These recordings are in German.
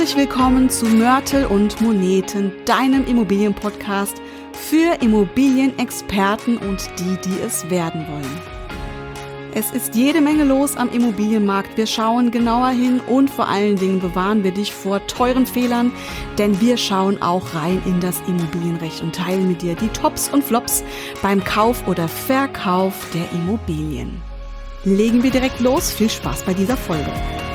Herzlich willkommen zu Mörtel und Moneten, deinem Immobilienpodcast für Immobilienexperten und die es werden wollen. Es ist jede Menge los am Immobilienmarkt. Wir schauen genauer hin und vor allen Dingen bewahren wir dich vor teuren Fehlern, denn wir schauen auch rein in das Immobilienrecht und teilen mit dir die Tops und Flops beim Kauf oder Verkauf der Immobilien. Legen wir direkt los. Viel Spaß bei dieser Folge.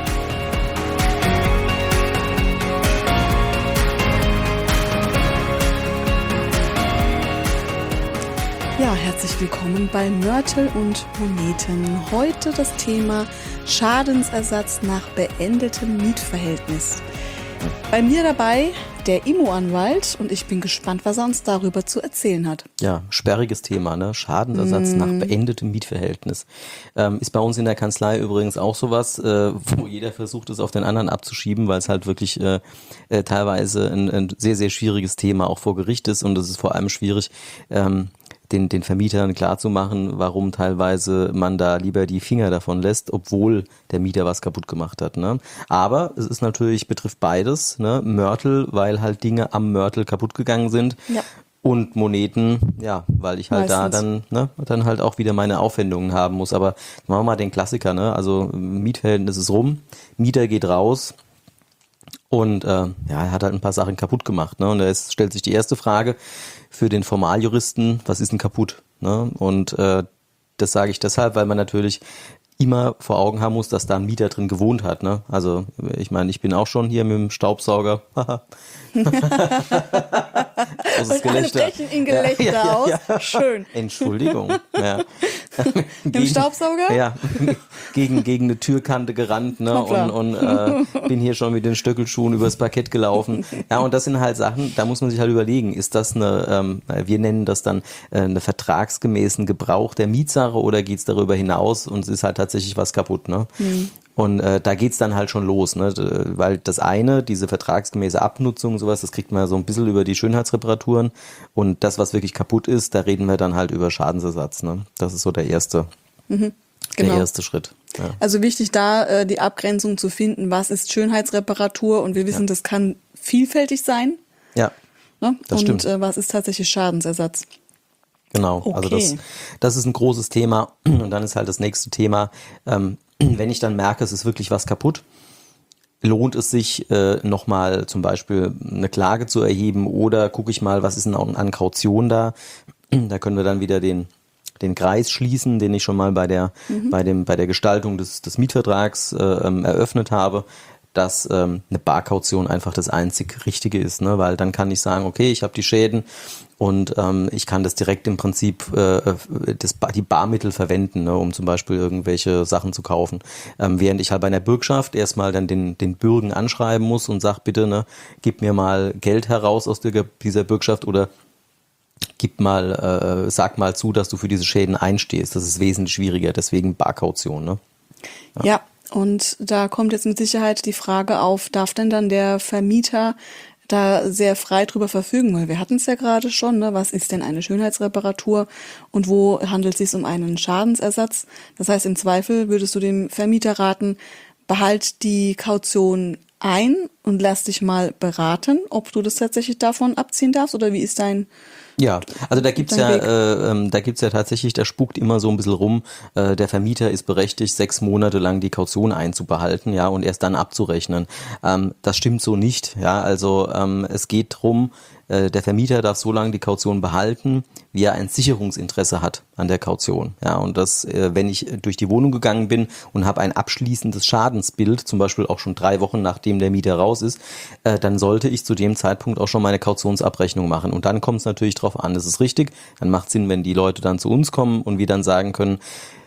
Ja, herzlich willkommen bei Mörtel und Moneten. Heute das Thema Schadensersatz nach beendetem Mietverhältnis. Bei mir dabei der Immo-Anwalt und ich bin gespannt, was er uns darüber zu erzählen hat. Ja, sperriges Thema, ne? Schadensersatz nach beendetem Mietverhältnis. Ist bei uns in der Kanzlei übrigens auch sowas, wo jeder versucht, es auf den anderen abzuschieben, weil es halt wirklich teilweise ein sehr, sehr schwieriges Thema auch vor Gericht ist und es ist vor allem schwierig, den Vermietern klarzumachen, warum teilweise man da lieber die Finger davon lässt, obwohl der Mieter was kaputt gemacht hat. Ne? Aber es ist natürlich, betrifft beides, ne? Mörtel, weil halt Dinge am Mörtel kaputt gegangen sind. Ja. Und Moneten, ja, weil ich halt meistens dann halt auch wieder meine Aufwendungen haben muss. Aber machen wir mal den Klassiker, ne? Also Mietverhältnis ist rum, Mieter geht raus. Und er hat halt ein paar Sachen kaputt gemacht. Ne? Und da stellt sich die erste Frage für den Formaljuristen, was ist denn kaputt? Ne? Und das sage ich deshalb, weil man natürlich immer vor Augen haben muss, dass da ein Mieter drin gewohnt hat. Ne? Also ich meine, ich bin auch schon hier mit dem Staubsauger. Großes Gelächter. Alle brechen in Gelächter aus. Ja. Schön. Entschuldigung. Ja. Mit dem Staubsauger? Ja, gegen eine Türkante gerannt, ne? und bin hier schon mit den Stöckelschuhen übers Parkett gelaufen. Ja, und das sind halt Sachen, da muss man sich halt überlegen, ist das wir nennen das dann eine vertragsgemäßen Gebrauch der Mietsache oder geht's darüber hinaus und es ist halt tatsächlich was kaputt, ne? Mhm. Und da geht's dann halt schon los, ne? Weil das eine, diese vertragsgemäße Abnutzung, sowas, das kriegt man ja so ein bisschen über die Schönheitsreparaturen und das, was wirklich kaputt ist, da reden wir dann halt über Schadensersatz, ne? Das ist so der erste, der erste Schritt. Ja. Also wichtig da, die Abgrenzung zu finden, was ist Schönheitsreparatur und wir wissen, das kann vielfältig sein. Ja, ne? Das stimmt. Und was ist tatsächlich Schadensersatz? Genau, okay. Also das ist ein großes Thema und dann ist halt das nächste Thema, wenn ich dann merke, es ist wirklich was kaputt, lohnt es sich nochmal zum Beispiel eine Klage zu erheben oder gucke ich mal, was ist denn an Kaution da? Da können wir dann wieder den Kreis schließen, den ich schon mal bei der Gestaltung des Mietvertrags eröffnet habe, dass eine Barkaution einfach das einzig Richtige ist, ne? Weil dann kann ich sagen, okay, ich habe die Schäden und ich kann das direkt im Prinzip die Barmittel verwenden, ne, um zum Beispiel irgendwelche Sachen zu kaufen. Während ich halt bei einer Bürgschaft erstmal dann den Bürgen anschreiben muss und sag bitte, ne, gib mir mal Geld heraus aus dieser Bürgschaft oder sag mal zu, dass du für diese Schäden einstehst. Das ist wesentlich schwieriger, deswegen Barkaution, ne? Ja. Und da kommt jetzt mit Sicherheit die Frage auf, darf denn dann der Vermieter da sehr frei drüber verfügen? Weil wir hatten es ja gerade schon, ne? Was ist denn eine Schönheitsreparatur und wo handelt es sich um einen Schadensersatz? Das heißt, im Zweifel würdest du dem Vermieter raten, behalt die Kaution ein und lass dich mal beraten, ob du das tatsächlich davon abziehen darfst oder wie ist dein... Ja, also da gibt's ja tatsächlich, da spukt immer so ein bisschen rum, der Vermieter ist berechtigt, 6 Monate lang die Kaution einzubehalten, ja, und erst dann abzurechnen. Das stimmt so nicht, ja, also es geht drum, der Vermieter darf so lange die Kaution behalten, wie er ein Sicherungsinteresse hat an der Kaution. Ja, und das, wenn ich durch die Wohnung gegangen bin und habe ein abschließendes Schadensbild, zum Beispiel auch schon 3 Wochen nachdem der Mieter raus ist, dann sollte ich zu dem Zeitpunkt auch schon meine Kautionsabrechnung machen. Und dann kommt es natürlich drauf an, das ist richtig. Dann macht Sinn, wenn die Leute dann zu uns kommen und wir dann sagen können,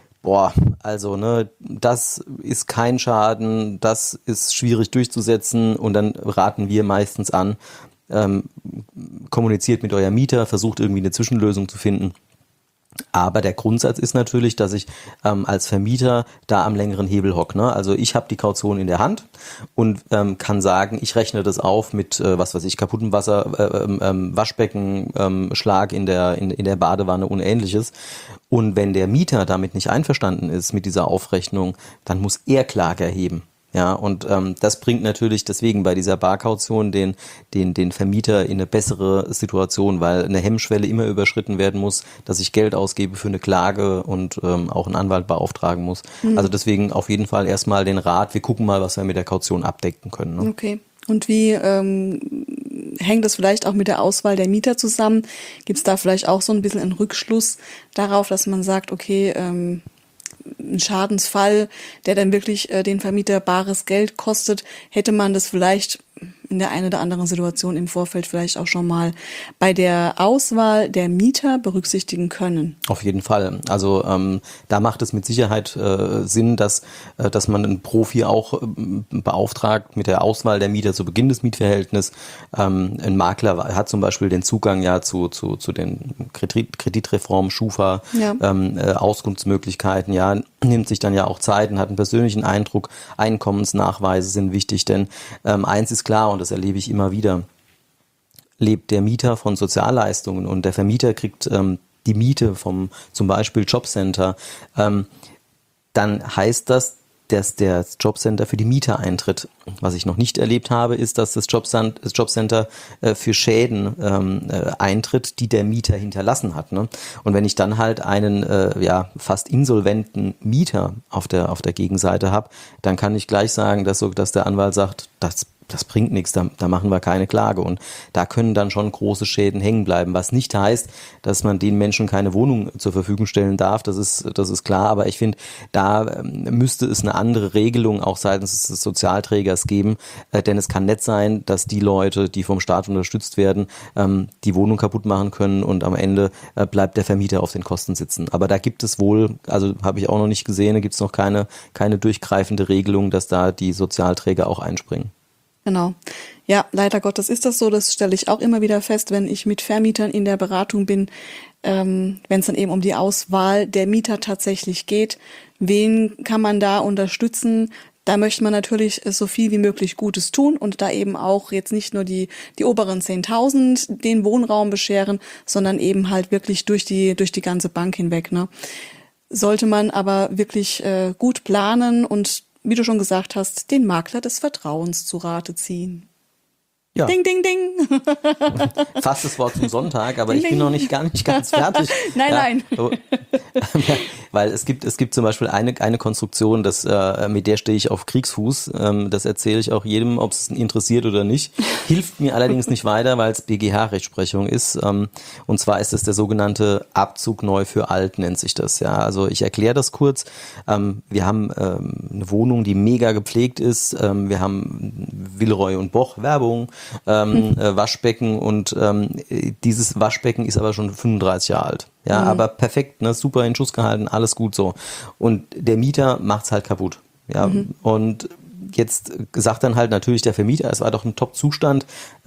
das ist kein Schaden, das ist schwierig durchzusetzen und dann raten wir meistens an, kommuniziert mit eurem Mieter, versucht irgendwie eine Zwischenlösung zu finden. Aber der Grundsatz ist natürlich, dass ich als Vermieter da am längeren Hebel hocke. Ne? Also ich habe die Kaution in der Hand und kann sagen, ich rechne das auf mit, kaputtem Wasser, Waschbecken, Schlag in der Badewanne und Ähnliches. Und wenn der Mieter damit nicht einverstanden ist mit dieser Aufrechnung, dann muss er Klage erheben. Ja, und das bringt natürlich deswegen bei dieser Barkaution den Vermieter in eine bessere Situation, weil eine Hemmschwelle immer überschritten werden muss, dass ich Geld ausgebe für eine Klage und auch einen Anwalt beauftragen muss. Also deswegen auf jeden Fall erstmal den Rat, wir gucken mal, was wir mit der Kaution abdecken können. Ne? Okay. Und wie hängt das vielleicht auch mit der Auswahl der Mieter zusammen? Gibt es da vielleicht auch so ein bisschen einen Rückschluss darauf, dass man sagt, okay, ein Schadensfall, der dann wirklich den Vermieter bares Geld kostet, hätte man das vielleicht in der einen oder anderen Situation im Vorfeld vielleicht auch schon mal bei der Auswahl der Mieter berücksichtigen können. Auf jeden Fall. Also da macht es mit Sicherheit Sinn, dass man einen Profi auch beauftragt mit der Auswahl der Mieter zu Beginn des Mietverhältnisses. Ein Makler hat zum Beispiel den Zugang ja zu den Kreditreformen, Schufa, Auskunftsmöglichkeiten, ja, nimmt sich dann ja auch Zeit und hat einen persönlichen Eindruck. Einkommensnachweise sind wichtig, denn eins ist klar, und das erlebe ich immer wieder, lebt der Mieter von Sozialleistungen und der Vermieter kriegt die Miete vom zum Beispiel Jobcenter, dann heißt das, dass der Jobcenter für die Mieter eintritt. Was ich noch nicht erlebt habe, ist, dass das Jobcenter für Schäden eintritt, die der Mieter hinterlassen hat. Ne? Und wenn ich dann halt einen fast insolventen Mieter auf der Gegenseite habe, dann kann ich gleich sagen, dass der Anwalt sagt, das bringt nichts, da machen wir keine Klage. Und da können dann schon große Schäden hängen bleiben, was nicht heißt, dass man den Menschen keine Wohnung zur Verfügung stellen darf, das ist klar. Aber ich finde, da müsste es eine andere Regelung auch seitens des Sozialträgers geben, denn es kann nicht sein, dass die Leute, die vom Staat unterstützt werden, die Wohnung kaputt machen können und am Ende bleibt der Vermieter auf den Kosten sitzen. Aber da gibt es wohl, also habe ich auch noch nicht gesehen, da gibt es noch keine durchgreifende Regelung, dass da die Sozialträger auch einspringen. Genau. Ja, leider Gottes ist das so. Das stelle ich auch immer wieder fest, wenn ich mit Vermietern in der Beratung bin, wenn es dann eben um die Auswahl der Mieter tatsächlich geht. Wen kann man da unterstützen? Da möchte man natürlich so viel wie möglich Gutes tun und da eben auch jetzt nicht nur die oberen 10.000 den Wohnraum bescheren, sondern eben halt wirklich durch die ganze Bank hinweg. Ne? Sollte man aber wirklich gut planen und, wie du schon gesagt hast, den Makler des Vertrauens zu Rate ziehen. Ja. Ding, ding, ding. Fast das Wort zum Sonntag, aber ding, ich bin noch gar nicht ganz fertig. Nein. Weil es gibt zum Beispiel eine Konstruktion, mit der stehe ich auf Kriegsfuß. Das erzähle ich auch jedem, ob es interessiert oder nicht. Hilft mir allerdings nicht weiter, weil es BGH-Rechtsprechung ist. Und zwar ist es der sogenannte Abzug neu für alt, nennt sich das. Ja, also ich erkläre das kurz. Wir haben eine Wohnung, die mega gepflegt ist. Wir haben Villeroy und Boch Werbung. Waschbecken und dieses Waschbecken ist aber schon 35 Jahre alt. Ja, aber perfekt, ne, super in Schuss gehalten, alles gut so. Und der Mieter macht's halt kaputt. Ja, und jetzt sagt dann halt natürlich der Vermieter, es war doch ein Top-Zustand.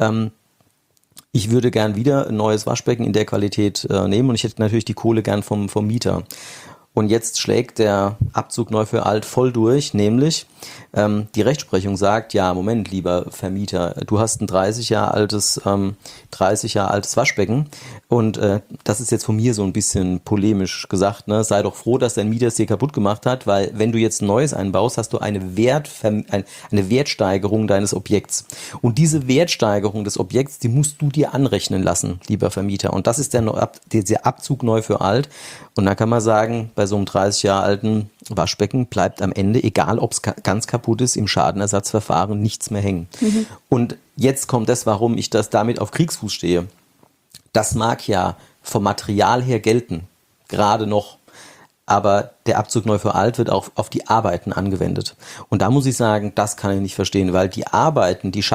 Ich würde gern wieder ein neues Waschbecken in der Qualität nehmen und ich hätte natürlich die Kohle gern vom Mieter. Und jetzt schlägt der Abzug neu für alt voll durch, nämlich die Rechtsprechung sagt, ja, Moment, lieber Vermieter, du hast ein 30 Jahre altes Waschbecken und das ist jetzt von mir so ein bisschen polemisch gesagt, ne? Sei doch froh, dass dein Mieter es dir kaputt gemacht hat, weil wenn du jetzt ein neues einbaust, hast du eine Wertsteigerung deines Objekts. Und diese Wertsteigerung des Objekts, die musst du dir anrechnen lassen, lieber Vermieter. Und das ist der Abzug neu für alt. Und da kann man sagen, bei so einem 30 Jahre alten Waschbecken bleibt am Ende, egal ob es ganz kaputt ist, im Schadenersatzverfahren nichts mehr hängen. Und jetzt kommt das, warum ich das damit auf Kriegsfuß stehe. Das mag ja vom Material her gelten, gerade noch. Aber der Abzug neu für alt wird auch auf die Arbeiten angewendet. Und da muss ich sagen, das kann ich nicht verstehen, weil die Arbeiten, die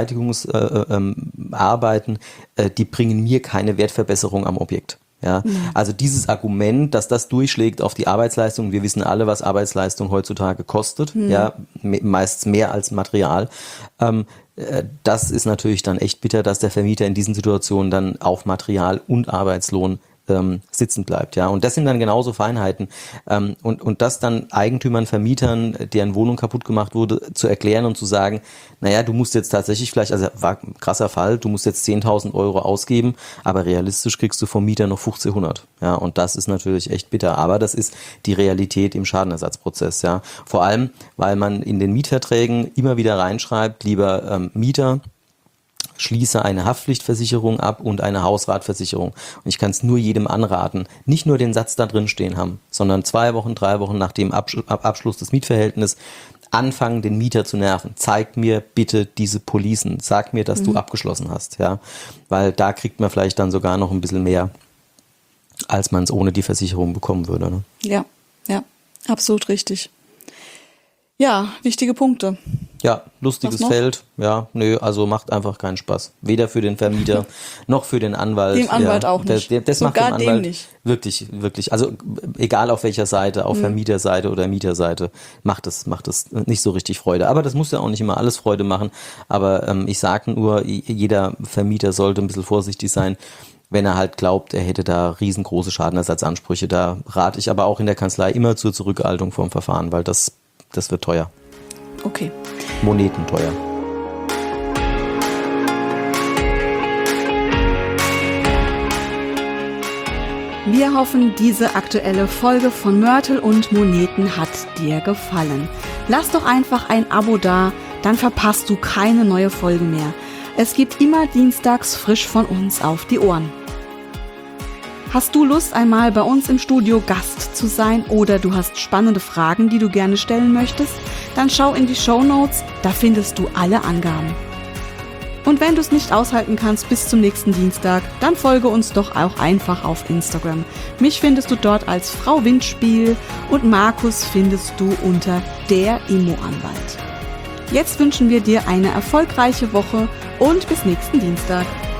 Schadensbeseitigungsarbeiten, die bringen mir keine Wertverbesserung am Objekt. Ja, also dieses Argument, dass das durchschlägt auf die Arbeitsleistung, wir wissen alle, was Arbeitsleistung heutzutage kostet, ja, meist mehr als Material. Das ist natürlich dann echt bitter, dass der Vermieter in diesen Situationen dann auf Material und Arbeitslohn sitzen bleibt. Ja, und das sind dann genauso Feinheiten. Und das dann Eigentümern, Vermietern, deren Wohnung kaputt gemacht wurde, zu erklären und zu sagen, naja, du musst jetzt tatsächlich vielleicht, also war ein krasser Fall, du musst jetzt 10.000 Euro ausgeben, aber realistisch kriegst du vom Mieter noch 1.500. Ja, und das ist natürlich echt bitter. Aber das ist die Realität im Schadenersatzprozess. Ja, vor allem, weil man in den Mietverträgen immer wieder reinschreibt, lieber Mieter, schließe eine Haftpflichtversicherung ab und eine Hausratversicherung. Und ich kann es nur jedem anraten, nicht nur den Satz da drin stehen haben, sondern 2 Wochen, 3 Wochen nach dem Abschluss des Mietverhältnisses anfangen, den Mieter zu nerven. Zeig mir bitte diese Policen. Sag mir, dass du abgeschlossen hast. Ja, weil da kriegt man vielleicht dann sogar noch ein bisschen mehr, als man es ohne die Versicherung bekommen würde. Ne? Ja, absolut richtig. Ja, wichtige Punkte. Ja, lustiges Feld. Ja, also macht einfach keinen Spaß. Weder für den Vermieter noch für den Anwalt. Dem Anwalt auch nicht. Das sogar macht dem Anwalt nicht. Wirklich. Also egal auf welcher Seite, auf Vermieterseite oder Mieterseite, macht es nicht so richtig Freude. Aber das muss ja auch nicht immer alles Freude machen. Aber ich sage nur, jeder Vermieter sollte ein bisschen vorsichtig sein, wenn er halt glaubt, er hätte da riesengroße Schadenersatzansprüche. Da rate ich aber auch in der Kanzlei immer zur Zurückhaltung vom Verfahren, weil das wird teuer. Okay. Monetenteuer. Wir hoffen, diese aktuelle Folge von Mörtel und Moneten hat dir gefallen. Lass doch einfach ein Abo da, dann verpasst du keine neue Folge mehr. Es gibt immer dienstags frisch von uns auf die Ohren. Hast du Lust, einmal bei uns im Studio Gast zu sein oder du hast spannende Fragen, die du gerne stellen möchtest? Dann schau in die Shownotes, da findest du alle Angaben. Und wenn du es nicht aushalten kannst bis zum nächsten Dienstag, dann folge uns doch auch einfach auf Instagram. Mich findest du dort als Frau Windspiel und Markus findest du unter der Immo-Anwalt. Jetzt wünschen wir dir eine erfolgreiche Woche und bis nächsten Dienstag.